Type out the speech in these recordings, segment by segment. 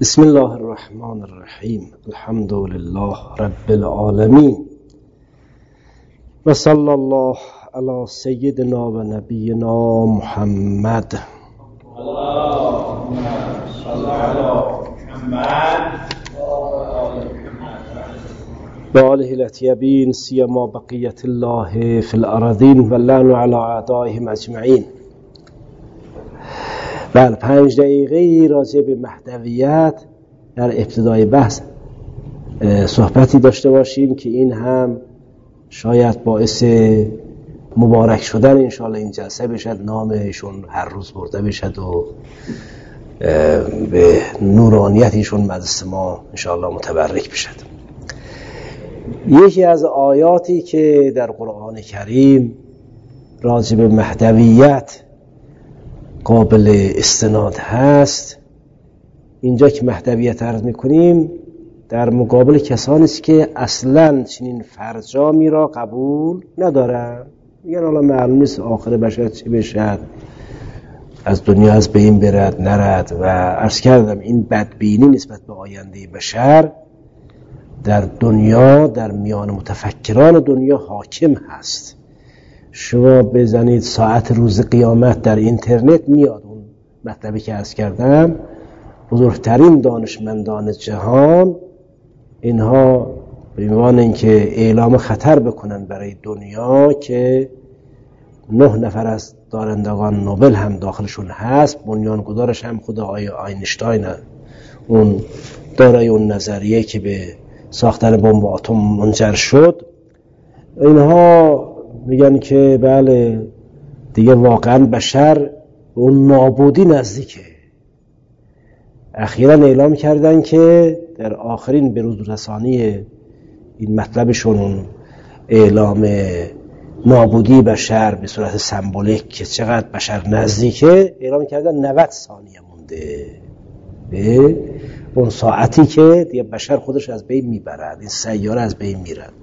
بسم الله الرحمن الرحیم. الحمد لله رب العالمین و صلی الله علی سیدنا و نبینا محمد. اللهم صل علی محمد و آله الاطیبین سیما بقیت الله فی الارضین و لعن علی اعدائهم اجمعین. بله، 5 دقیقه راجع به محتویت در ابتدای بحث صحبتی داشته باشیم که این هم شاید باعث مبارک شدن انشاءالله این جلسه بشد، نامشون هر روز برده بشد و به نورانیت ایشون مجلس ما انشاءالله متبرک بشد. یکی از آیاتی که در قرآن کریم راجع به محتویت قابل استناد هست، اینجا که محتویت عرض میکنیم در مقابل کسانی است که اصلاً چنین فرجامی را قبول ندارن. میگن حالا معلوم نیست آخر بشر چی بشد، از دنیا از بین برد نرد. و عرض کردم این بدبینی نسبت به آینده بشر در دنیا، در میان متفکران دنیا حاکم هست. شما بزنید ساعت روز قیامت در اینترنت میاد اون مطلبی که عرض کردم. بزرگترین دانشمندان جهان اینها به عنوان اینکه اعلام خطر بکنن برای دنیا که 9 نفر از دارندگان نوبل هم داخلشون هست، بنیانگذارش هم خود آقای آینشتاین، اون دارای اون نظریه که به ساختن بمب اتم منجر شد، اینها میگن که بله دیگه واقعا بشر به اون نابودی نزدیکه. اخیراً اعلام کردن که در آخرین بروز رسانی این مطلبشون، اون اعلام نابودی بشر به صورت سمبولیک که چقدر بشر نزدیکه، اعلام کردن 90 ثانیه مونده به اون ساعتی که دیگه بشر خودش از بین میبرد، این سیاره از بین میرد.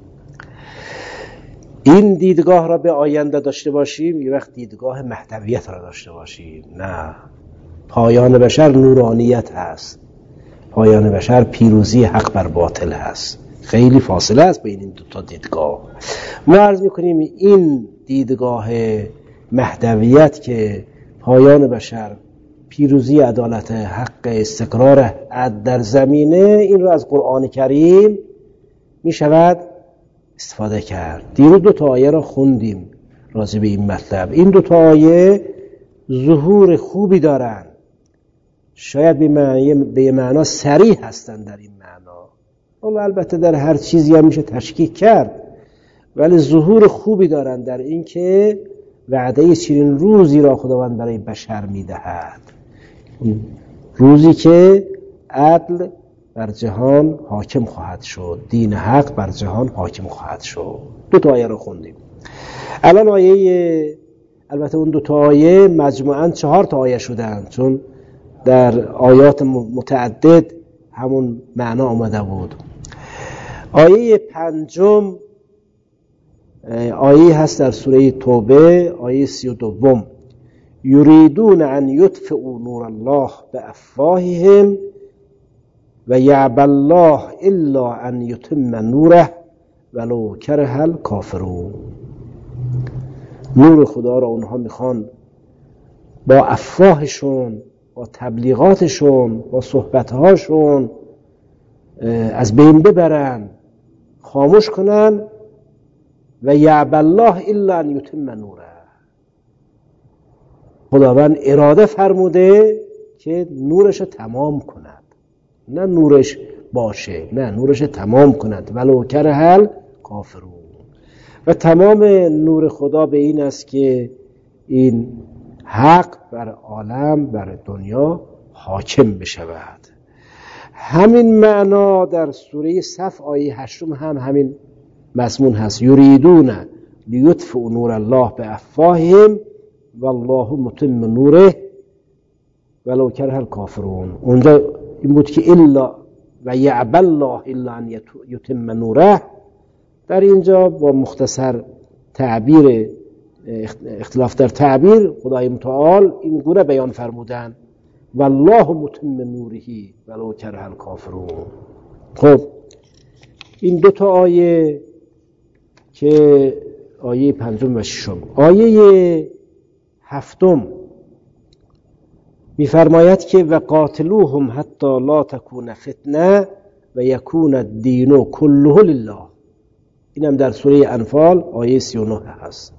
این دیدگاه را به آینده داشته باشیم، یه وقت دیدگاه محتویت را داشته باشیم. نه، پایان بشر نورانیت هست، پایان بشر پیروزی حق بر باطل هست. خیلی فاصله است بین این 2 دیدگاه. ما عرض میکنیم این دیدگاه محتویت که پایان بشر پیروزی عدالت حق، استقرار عدل در زمینه، این را از قرآن کریم میشود استفاده کرد. دیروز 2 آیه را خوندیم راجع به این مطلب. این 2 آیه ظهور خوبی دارن، شاید به معنا صریح هستن در این معنا. اما البته در هر چیزی هم میشه تشکیک کرد، ولی ظهور خوبی دارن در این که وعده چنین روزی را خداوند برای بشر میدهد، روزی که عدل بر جهان حاکم خواهد شد، دین حق بر جهان حاکم خواهد شد. 2 آیه رو خوندیم. الان البته اون 2 آیه مجموعاً 4 آیه شدن، چون در آیات متعدد همون معنا آمده بود. آیه 5 آیه هست در سوره توبه، آیه 32: یریدون ان یطفئوا نور الله بافواههم و یعبی الله الا ان یتم نوره ولو کره الکافرون. نور خدا را اونها میخوان با افواهشون، با تبلیغاتشون، با صحبتهاشون از بین ببرن، خاموش کنن. و یعبی الله الا ان یتم نوره. خداوند اراده فرموده که نورش تمام کند، نه نورش باشه، نه نورش تمام کند. ولو کره الکافرون. و تمام نور خدا به این است که این حق بر عالم، بر دنیا حاکم بشود. همین معنا در سوره صف آیه 8 هم همین مضمون هست: یریدون لیطفئوا نور الله بافواههم والله متم نوره ولو کره الکافرون. اونجا این بود که الا و یعبی الله الا ان یتم نوره. در اینجا با مختصر تعبیر، اختلاف در تعبیر، خدای متعال این گونه بیان فرمودن والله متم نوره ولو کره الکافرون. خب این دو تا آیه که آیه 5 و 6. آیه 7 می‌فرماید که و قاتلوهم حتی لا تکون فتنه و یکون الدین کله لله. اینم در سوره انفال آیه 39 هست.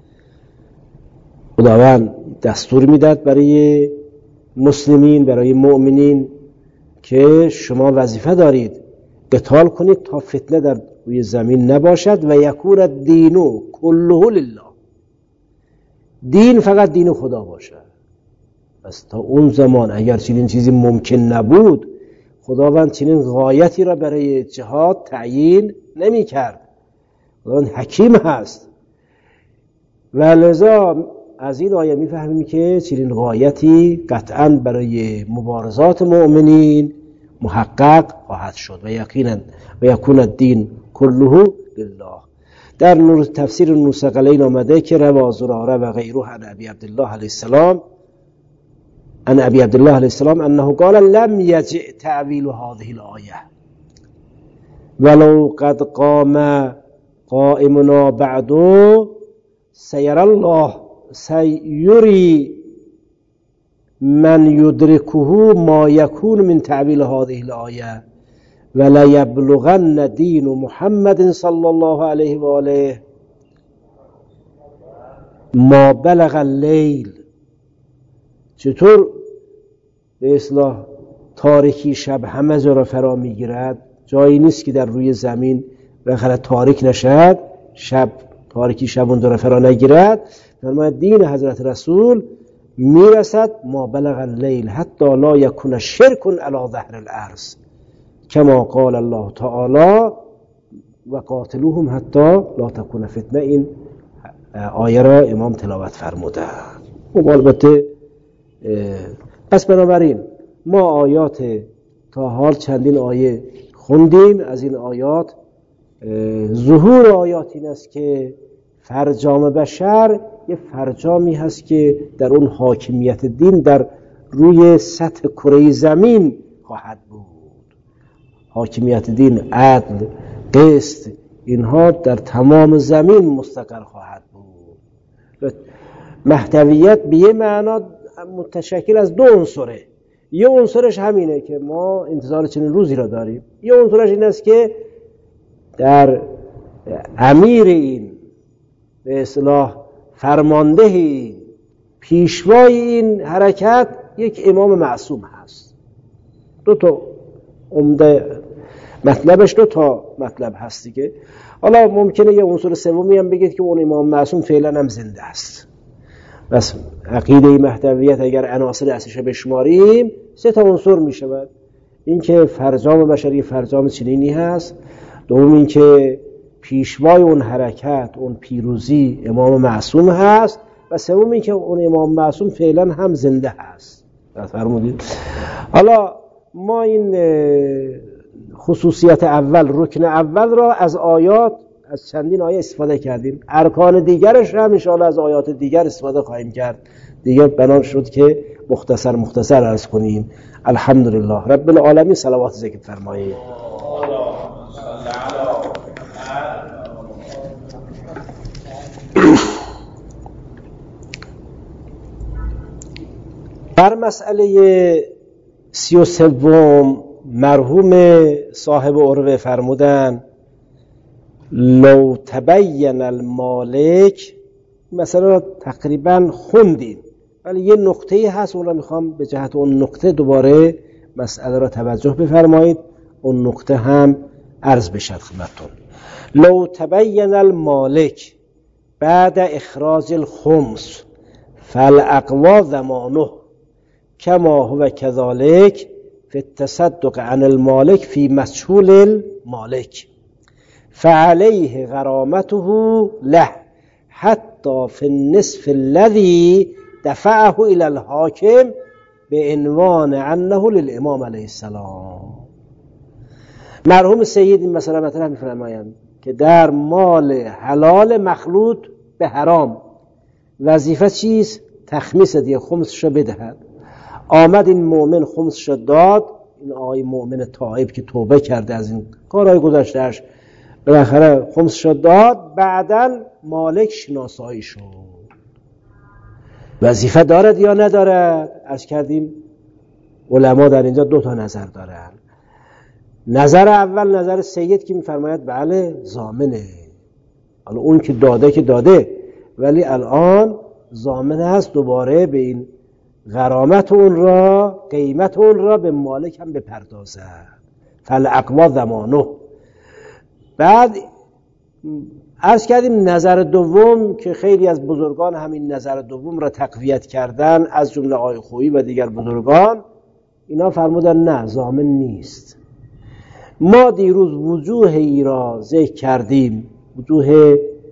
خداوند دستور میداد برای مسلمین، برای مؤمنین که شما وظیفه دارید قتال کنید تا فتنه در روی زمین نباشد و یکون الدین کله لله. دین فقط دین خدا باشد. پس تا اون زمان اگر چنین چیزی ممکن نبود، خداوند چنین غایتی را برای جهاد تعیین نمی کرد. خداوند حکیم هست و لذا از این آیه میفهمیم که چنین غایتی قطعاً برای مبارزات مؤمنین محقق خواهد شد و یقینا و یکون الدین کله لله. در نور تفسیر نوسقلین آمده که روا زراره و غیره عن ابی عبدالله علیه السلام ان ابی عبدالله علیه السلام انه قال لم یجع تعویل هذه الآیه ولو قد قام قائمنا بعد سیر الله سیری من یدرکه ما یکون من تعویل هذه الآیه ولا یبلغن دین محمد صلی الله علیه و آله ما بلغ اللیل. چطور به اصلاح تاریکی شب همه جا را فرا میگیرد؟ جایی نیست که در روی زمین بالاخره تاریک نشد، شب تاریکی شب اون را فرا نگیرد. فرماید دین حضرت رسول میرسد ما بلغ اللیل حتی لا یکون شرک علی ظهر الارض کما قال الله تعالی و قاتلوهم حتی لا تکون فتنه. این آیه را امام تلاوت فرموده. و البته پس بنابراین ما آیات تا حال چندین آیه خوندیم. از این آیات ظهور آیات این است که فرجام بشر یه فرجامی هست که در اون حاکمیت دین در روی سطح کره زمین خواهد بود. حاکمیت دین، عدل، قسط، اینها در تمام زمین مستقر خواهد بود. محتویت به یه معنا متشکل از دو عنصره. یه عنصرش همینه که ما انتظار چنین روزی را داریم. یه عنصرش این است که در امیر این به اصلاح فرمانده این پیشوای این حرکت یک امام معصوم هست. دو تا عمده مطلبش دو تا مطلب هست دیگه. حالا ممکنه یه عنصر سومی هم بگید که اون امام معصوم فعلا هم زنده است. بس عقیده محتویت اگر عناصر اصلیش بشماریم 3 تا عنصر میشود. این که فرجام بشری فرجام چنینی هست، دوم این که پیشوای اون حرکت اون پیروزی امام معصوم هست و سوم این که اون امام معصوم فعلا هم زنده هست. فرمودید. حالا ما این خصوصیت اول، رکن اول را از آیات، از چندین آیه استفاده کردیم. ارکان دیگرش هم ان شاءالله از آیات دیگر استفاده خواهیم کرد. دیگه بنا شد که مختصر عرض کنیم. الحمدلله رب العالمین. صلوات ذکر فرمایید. بر مسئله 33 مرحوم صاحب عروه فرمودن لو تبین المالک. مثلا تقریبا خوندیم ولی یه نقطه‌ای هست اون را میخوام به جهت اون نقطه دوباره مسئله را توجه بفرمایید. اون نقطه هم عرض بشد خدمتتون. لو تبین المالک بعد اخراج الخمس فالاقوا زمانه کما هو كذلك في التصدق عن المالك في مسهول المالك فعليه غرامته له حتى في النصف الذي دفعه إلى الحاكم بعنوان عنه للإمام عليه السلام. مرحوم سید این مسئله مطرح می‌فرمایند که در مال حلال مخلوط به حرام وظیفه چیست؟ تخمیس دیگه خمسش رو بدهد. آمد این مؤمن خمسش داد، این آقای مؤمن تائب که توبه کرده از این کارهای گذشتهش، بالاخره خمسش داد. بعداً مالک شناسایی شد. وظیفه دارد یا ندارد؟ عرض کردیم علما در اینجا دو تا نظر دارن. نظر اول نظر سید که میفرماید بله ضامنه. حالا اون که داده ولی الان ضامن است دوباره به این غرامت اون را، قیمت اون را به مالک هم بپردازه. فالاقوا ضمانه. بعد عرض کردیم نظر دوم که خیلی از بزرگان همین نظر دوم را تقویت کردن، از جمله آقای خویی و دیگر بزرگان، اینا فرمودن نه ضامن نیست. ما دیروز وجوه ای را ذکر کردیم، وجوه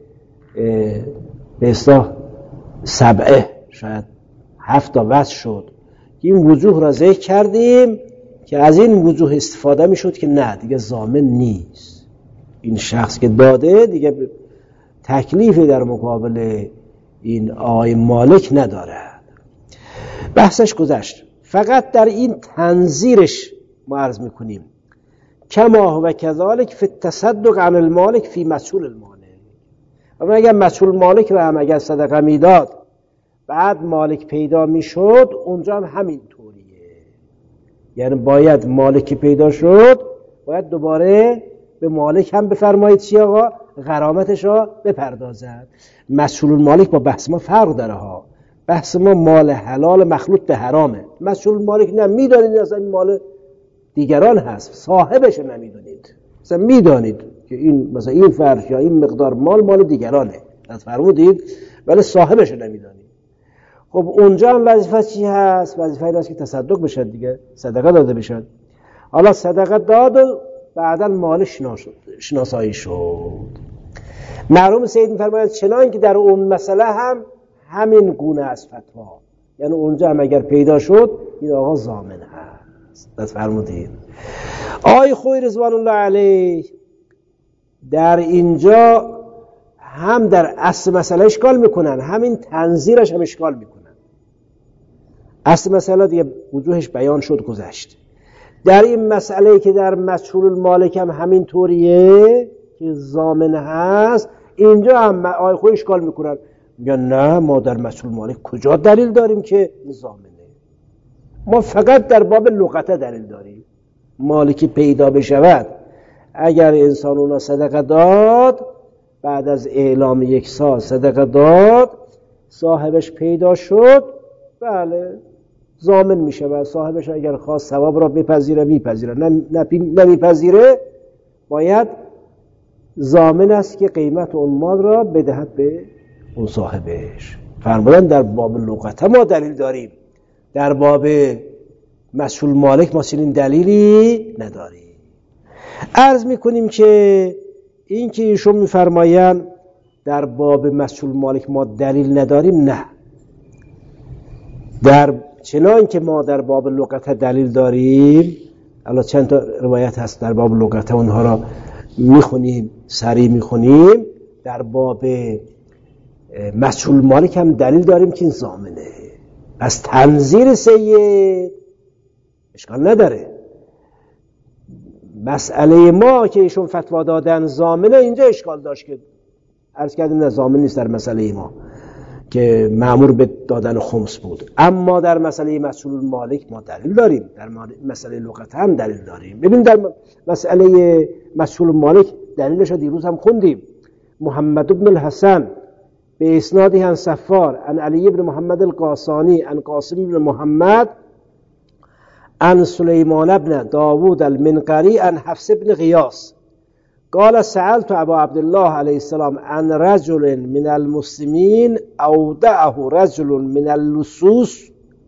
به اصطلاح سبعه، شاید 7 تا وجه شد که این وجوه را ذکر کردیم که از این وجوه استفاده می شد که نه دیگه ضامن نیست. این شخص که داده دیگه تکلیفی در مقابل این آقای مالک ندارد. بحثش گذشت. فقط در این تنظیرش ما عرض میکنیم کما و کذالک فی التصدق عن المالک فی مسئول المالک. اما اگر مسئول مالک را هم اگر صدقه میداد بعد مالک پیدا میشد، اونجا هم همین طوریه. یعنی باید مالک پیدا شد باید دوباره به مالک هم بفرمایید چی آقا؟ غرامتش را بپردازد. مسئول المالک با بحث ما فرق داره ها. بحث ما مال حلال مخلوط به حرامه. مسئول المالک نه، میدانید اصلا این مال دیگران هست، صاحبش نمیدونید. مثلا میدانید که این مثلا این فرش یا این مقدار مال دیگرانه، از فرمودید، ولی صاحبش نمیدانید. خب اونجا هم وظیفه چی هست؟ وظیفه این است که تصدق بشه دیگه، صدقه داده بشه. حالا صدقه داد و بعدا مال شناسایی شد. مرحوم سید می‌فرمایند چنان که در اون مسئله هم همین گونه است فتوا. یعنی اونجا هم اگر پیدا شد این آقا ضامن هست. از فرمودید. آقای خویی رضوان الله علیه در اینجا هم در اصل مسئله اشکال میکنن، همین تنظیرش هم اشکال میکنن. اصل مسئله دیگه وجوهش بیان شد گذشت. در این مسئله که در مسئول المالک هم همین طوریه که ضامن هست، اینجا هم آقای خویی اشکال میکنن، میگن نه ما در مسئول المالک کجا دلیل داریم که ضامنه؟ ما فقط در باب لغته دلیل داریم. مالکی پیدا بشود، اگر انسان اونا صدقه داد، بعد از اعلام 1 سال صدقه داد، صاحبش پیدا شد، بله ضامن میشه و صاحبش اگر خواست ثواب را بپذیره میپذیره، نمیپذیره باید ضامن است که قیمت اون مال را بدهد به اون صاحبش. فرمودن در باب لغت ما دلیل داریم، در باب مسئول مالک ما چنین دلیلی نداریم. عرض میکنیم که این که ایشون میفرمایند در باب مسئول مالک ما دلیل نداریم، نه، در چنان که ما در باب لغت دلیل داریم. الان چند تا روایت هست در باب لغت، اونها را میخونیم، سریع میخونیم. در باب مسئول مالک هم دلیل داریم که این ضامنه. از تنظیر سید اشکال نداره. مسئله ما که ایشون فتوا دادن ضامنه، اینجا اشکال داشت که عرض کردیم نه ضامن نیست در مسئله ما که مأمور به دادن خمس بود. اما در مسئله مسئول المالک ما دلیل داریم، در مسئله لغت هم دلیل داریم. ببین در مسئله مسئول المالک دلیلش رو دیروز هم خوندیم. محمد بن الحسن به اسنادی عن صفار عن علی بن محمد القاسانی عن قاسم بن محمد عن سلیمان بن داوود المنقری عن حفص بن غیاث قال سألت ابا عبدالله علیه السلام عن رجل من المسلمین اودعه رجل من اللصوص.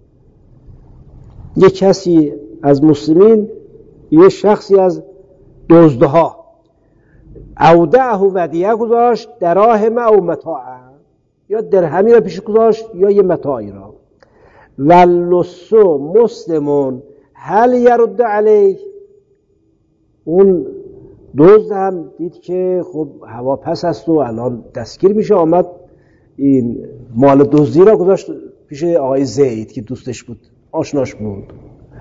یک کسی از مسلمین، یک شخصی از دزدها، اودعه ودیعه گذاشت، دراهم او متاع، یا درهمی را پیش گذاشت یا یه متاعی را. واللصو مسلمون هل یرد علیه. اون دزد هم دید که خب هوا پس است و الان دستگیر میشه، آمد این مال دزدی را گذاشت پیش آقای زید که دوستش بود. آشناش بود.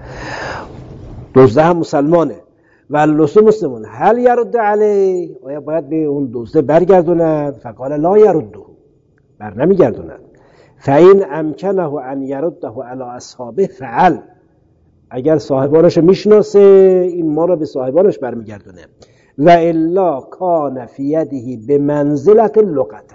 دزده هم مسلمانه و اللص مسلمون. هل یرد علیه، آیا باید به اون دزده برگردوند؟ فقال لا یرده، بر نمیگردوند. فین امکنه ان یرده علی اصحابه فعل، اگر صاحبانش میشناسه این ما رو به صاحبانش برمیگردونه. و الا کان فی یده بمنزلت اللقطه،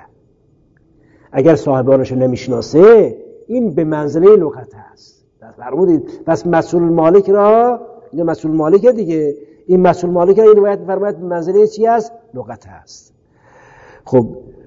اگر صاحبانش نمیشناسه این به منزله لقطه است. فرمودید پس مسئول مالک را، اینجا مسئول مالکه دیگه، این مسئول مالک را این روایت فرماید به منزله چی است؟ لقطه است. خب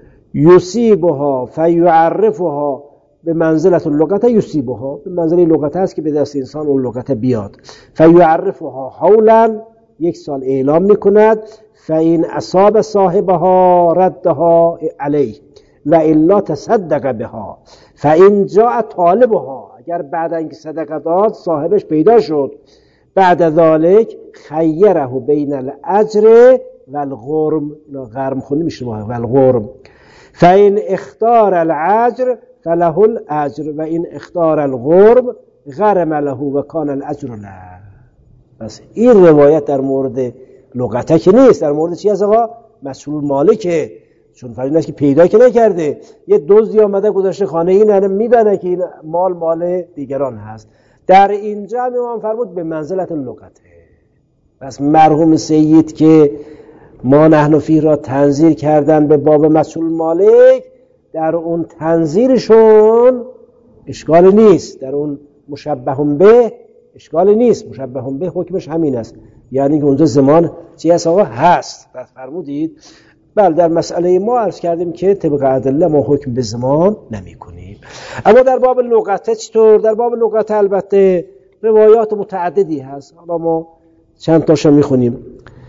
یصیبها فیعرفها به منزلت اللقطه، یصیبها به منزله لقطه است که به دست انسان اون لقطه بیاد. فیعرفها حولا، یک سال اعلام میکند. فین اصاب صاحبها ردها علیه و الا تصدق بها. فین جاء طالبها، اگر بعد اینکه صدقه داد صاحبش پیدا شد، بعد ذالک خیره بین الاجر و الغرم، غرم خونی میشه و الغرم. فین اختار الاجر فله الاجر و این اختار الغرم غرم له و کان الاجر له. بس این روایت در مورد لغته که نیست، در مورد چی هست آقا؟ مسئول مالکه، چون فرض است که پیدا که نکرده، یه دزدی آمده گذاشته خانه این میدانه که این مال دیگران هست. در اینجا امام فرمود به منزلت لغته. پس مرحوم سید که ما نحن فیه را تنظیر کردن به باب مسئول مالک، در اون تنظیرشون اشکال نیست، در اون مشبهون به اشکال نیست. مشبهون به حکمش همین است، یعنی که اونجا زمان چی هست آقا؟ هست. پس فرمودید بله در مسئله ما عرض کردیم که طبق ادله ما حکم به زمان نمی کنیم. اما در باب لغته چطور؟ در باب لغته البته روایات متعددی هست، حالا ما چند تاشو میخونیم.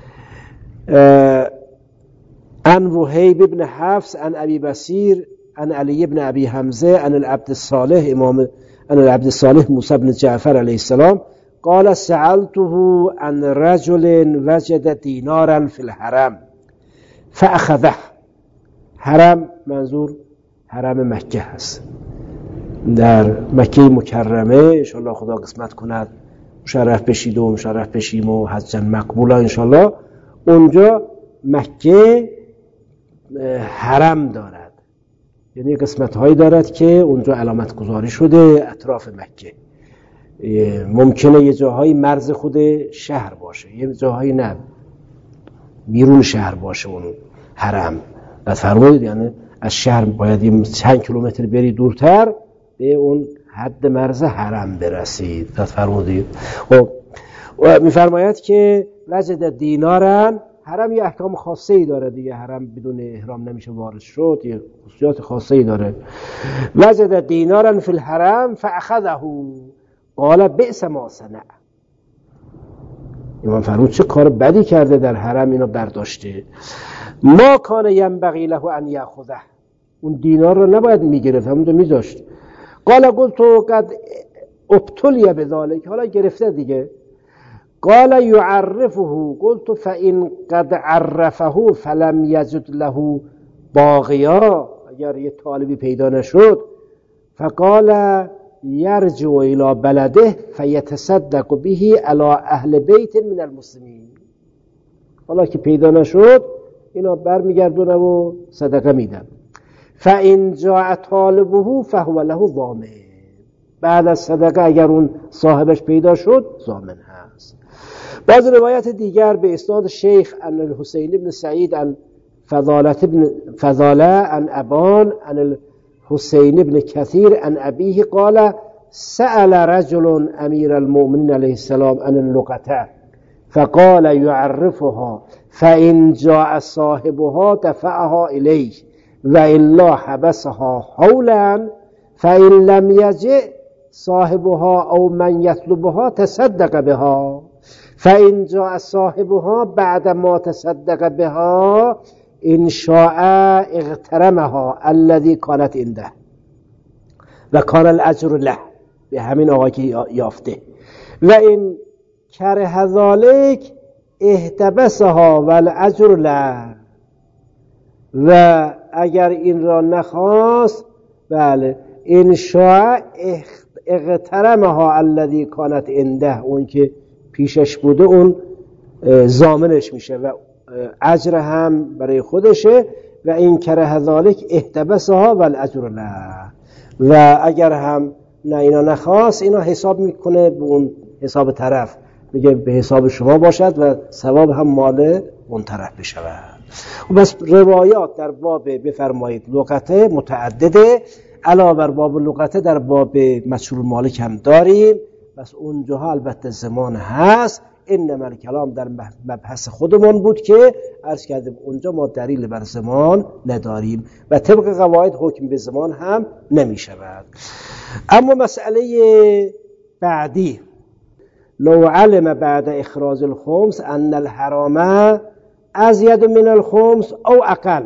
عن وهیب بن حفص عن ابی بصیر عن علی بن ابی حمزه عن العبد الصالح امام عن العبد الصالح موسی بن جعفر علیه السلام قال سألته عن رجل وجد دینارا فی الحرم فاخذه. حرم منظور حرم مکه هست، در مکه مکرمه انشاءالله خدا قسمت کند مشرف بشید و مشرف بشیم و حجا مقبولا انشاءالله. اونجا مکه حرم دارد، یعنی قسمت هایی دارد که اونجا علامت گذاری شده اطراف مکه. ممکنه یه جاهایی مرز خود شهر باشه، یه جاهایی نه بیرون شهر باشه اون حرم. بعد فرمودید یعنی از شهر باید چند کیلومتر بری دورتر به اون حد مرز حرم برسید. بعد فرمودید خب میفرماید که وجد دینارن، حرم یه احکام خاصه ای داره دیگه، حرم بدون احرام نمیشه وارد شد، یه خصوصیات خاصه ای داره. وجد دینارن فی الحرم فاخذه قال بئس ما صنع. امام فرمود چه کار بدی کرده در حرم اینو برداشته. ما کان ینبغی له ان یاخذه، اون دینار رو نباید میگرفت، همون رو میذاشت. قال قلت قد ابتلی بذلک، حالا گرفته دیگه. قال يعرفه قلت فإن قد عرفه فلم يجد له باقیا، اگر یه طالبی پیدا نشد فقال يرجع الى بلده فيتصدق به على اهل بیت من المسلمین. حالا که پیدا نشد اینا برمیگردونه و صدقه میدن. فإن جاء طالبه فهو له ضامن، بعد از صدقه اگر اون صاحبش پیدا شد ضامن هست. بعض روایت دیگر به اسناد شیخ عن الحسین بن سعید عن فضاله عن ابان عن الحسین بن کثیر عن ابیه قال سأل رجل امیر المؤمنین علیه السلام عن اللقطه فقال يعرفها فإن جاء صاحبها دفعها إليه وإلا حبسها حولا فإن لم يجئ صاحبها أو من يطلبها تصدق بها فإن جاء صاحبها بعد ما تصدق بها إن شاء اغترمها الذي كانت عنده و کان الاجر له، به همین آقای که یافته. و این کره ذالک احتبسها و الاجر له، و اگر این را نخواست بله ان شاء اغترمها الذی کانت عنده، اون که پیشش بوده اون ضامنش میشه و اجر هم برای خودشه. و این کره ذالک احتبسها و الاجر له، و اگر هم نه اینا نخواست، اینا حساب میکنه به اون حساب طرف، میگه به حساب شما باشد و ثواب هم مال اون طرف بشود. و بس روایات در باب بفرمایید لغته متعدده، علاوه بر باب لغته در باب مجهول مالک هم داریم، بس اونجاها البته زمان هست. انما الکلام در مبحث خودمون بود که عرض کردیم اونجا ما دلیل بر زمان نداریم و طبق قواعد حکم به زمان هم نمی شود. اما مسئله بعدی، لو علم بعد اخراج الخمس ان الحرام ازید من الخمس او اقل،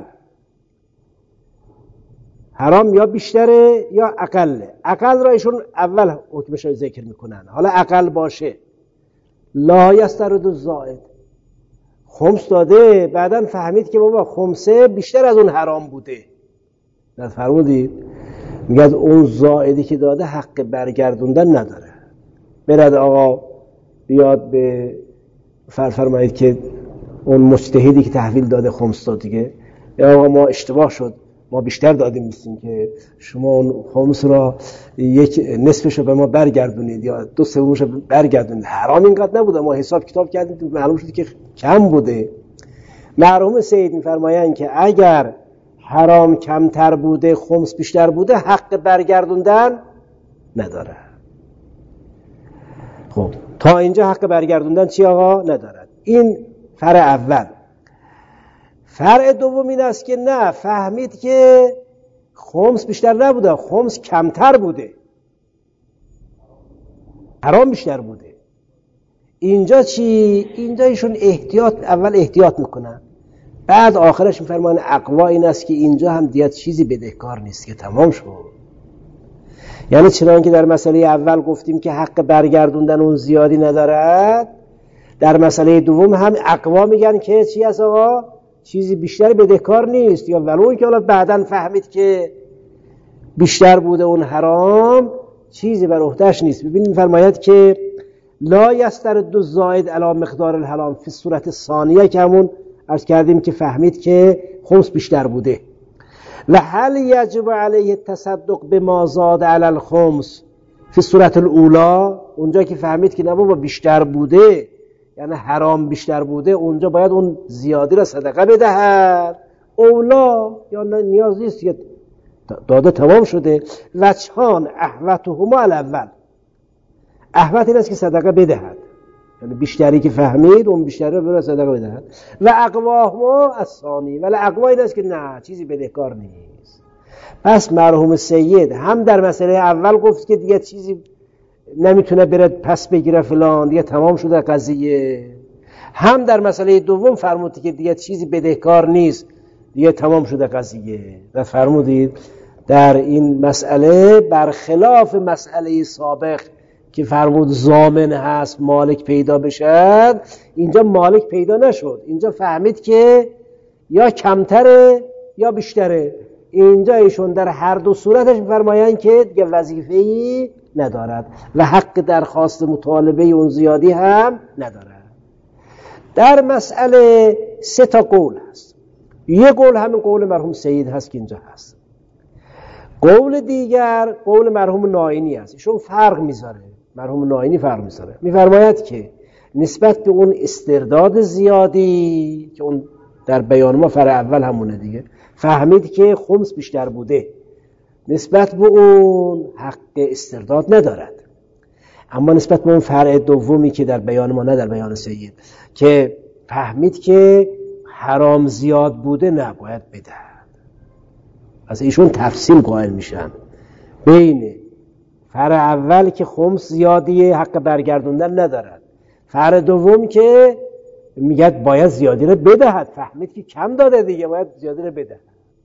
حرام یا بیشتره یا اقله. اقل را ایشون اول حکمش رو ذکر میکنن، حالا اقل باشه لا یسترد الزائد، خمس داده بعدن فهمید که بابا خمسه بیشتر از اون حرام بوده، در فرمودید میگه اون زائدی که داده حق برگردوندن نداره. برد آقا بیاد به فرمایید که اون مجتهدی که تحویل داده خمس داد دیگه، یا آقا ما اشتباه شد، ما بیشتر دادیم، نیستیم که شما اون خمس را یک نصفش رو به ما برگردونید یا 2/3 رو برگردونید، حرام اینقدر نبوده، ما حساب کتاب کردیم معلوم شد که کم بوده. مرحوم سید میفرمایند که اگر حرام کمتر بوده خمس بیشتر بوده حق برگردوندن نداره. خب تا اینجا حق برگردوندن چی آقا؟ ندارد. این فرع اول. فرع دوم این است که نه، فهمید که خمس بیشتر نبوده، خمس کمتر بوده، حرام بیشتر بوده. اینجا چی؟ اینجا ایشون اول احتیاط میکنن، بعد آخرش میفرمان اقوا این است که اینجا هم دیگه چیزی بدهکار نیست که تمام شد. یعنی چنانکه در مسئله اول گفتیم که حق برگردوندن اون زیادی ندارد، در مسئله دوم هم اقوا میگن که چی است آقا؟ چیزی بیشتر بدهکار نیست، یا ولو که حالا بعداً فهمید که بیشتر بوده اون حرام، چیزی بر عهده‌اش نیست. ببینید فرماید که لا یسترد الزائد علی مقدار الحرام فی صورت ثانیه، که همون عرض کردیم که فهمید که خمس بیشتر بوده. و هل یجب علیه التصدق بما زاد علی الخمس فی صورت الاولی، اونجا که فهمید که نه بابا بیشتر بوده یعنی حرام بیشتر بوده، اونجا باید اون زیادی را صدقه بدهد. اولا یا نیاز نیست که داده تمام شده. وجهان احوطهما الاول، احوط این است که صدقه بدهد، یعنی بیشتری که فهمید اون بیشتری رو برای صدقه بدهد. و اقواهما الثانی، ولی اقوا این است که نه چیزی بدهکار نیست. پس مرحوم سید هم در مسئله اول گفت که دیگه چیزی نمیتونه برد پس بگیره فلان، دیگه تمام شده قضیه، هم در مسئله دوم فرمودی که دیگه چیزی بدهکار نیست، دیگه تمام شده قضیه. و فرمودید در این مسئله برخلاف مسئله سابق که فرمود ضامن هست مالک پیدا بشد، اینجا مالک پیدا نشد، اینجا فهمید که یا کمتره یا بیشتره. اینجا ایشون در هر دو صورتش فرمایند که دیگه وظیفه‌ای ندارد و حق درخواست مطالبه اون زیادی هم ندارد. در مسئله 3 قول هست. یک قول همین قول مرحوم سید هست که اینجا هست، قول دیگر قول مرحوم ناینی هست. ایشون فرق میذاره، مرحوم ناینی فرق میذاره، میفرماید که نسبت به اون استرداد زیادی که اون در بیان ما فرع اول همونه دیگه، فهمید که خمس بیشتر بوده، نسبت به اون حق استرداد ندارد. اما نسبت به اون فرع دومی که در بیان ما نه در بیان سید، که فهمید که حرام زیاد بوده، نباید بدهد. از ایشون تفصیل قائل میشن بین فرع اول که خمس زیادی حق برگردوندن ندارد، فرع دوم که میگه باید زیادی رو بدهد، فهمید که کم داده دیگه باید زیادی رو بدهد.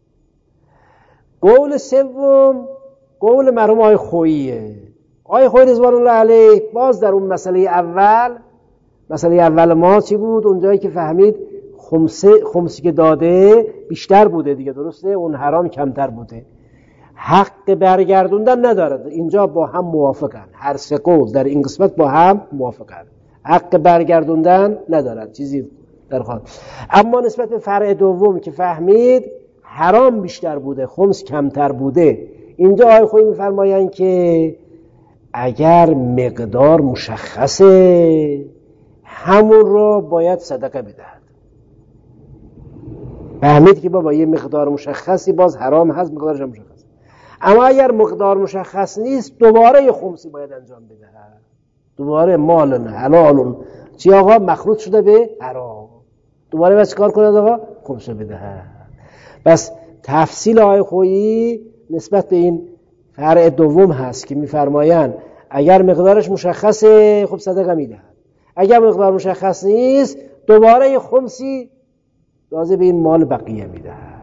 قول سوم قول مرحوم آقای خوییه. آقای خویی رضوان الله علیه باز در اون مسئله اول ما چی بود؟ اونجایی که فهمید خمسی که داده بیشتر بوده دیگه، درسته؟ اون حرام کمتر بوده. حق برگردوندن ندارد. اینجا با هم موافقن، هر سه قول در این قسمت با هم موافقن، حق برگردوندن ندارد چیزی در خواهد. اما نسبت به فرع دوم که فهمید حرام بیشتر بوده، خمس کمتر بوده، اینجا آقای خویی میفرمایند که اگر مقدار مشخصه همون رو باید صدقه بدهد. فهمید که بابا یه مقدار مشخصی باز حرام هست، مقدارش هم مشخص. اما اگر مقدار مشخص نیست دوباره یه خمسی باید انجام بدهد، دوباره مال حلال چی آقا مخلوط شده به حرام، دوباره باید کار کنه آقا خمس بدهد. بس تفصیل آقای خویی نسبت به این فرع دوم هست که میفرمایند اگر مقدارش مشخصه خب صدقه میدهد، اگر مقدار مشخص نیست دوباره یه خمسی لازم به این مال بقیه میدهد.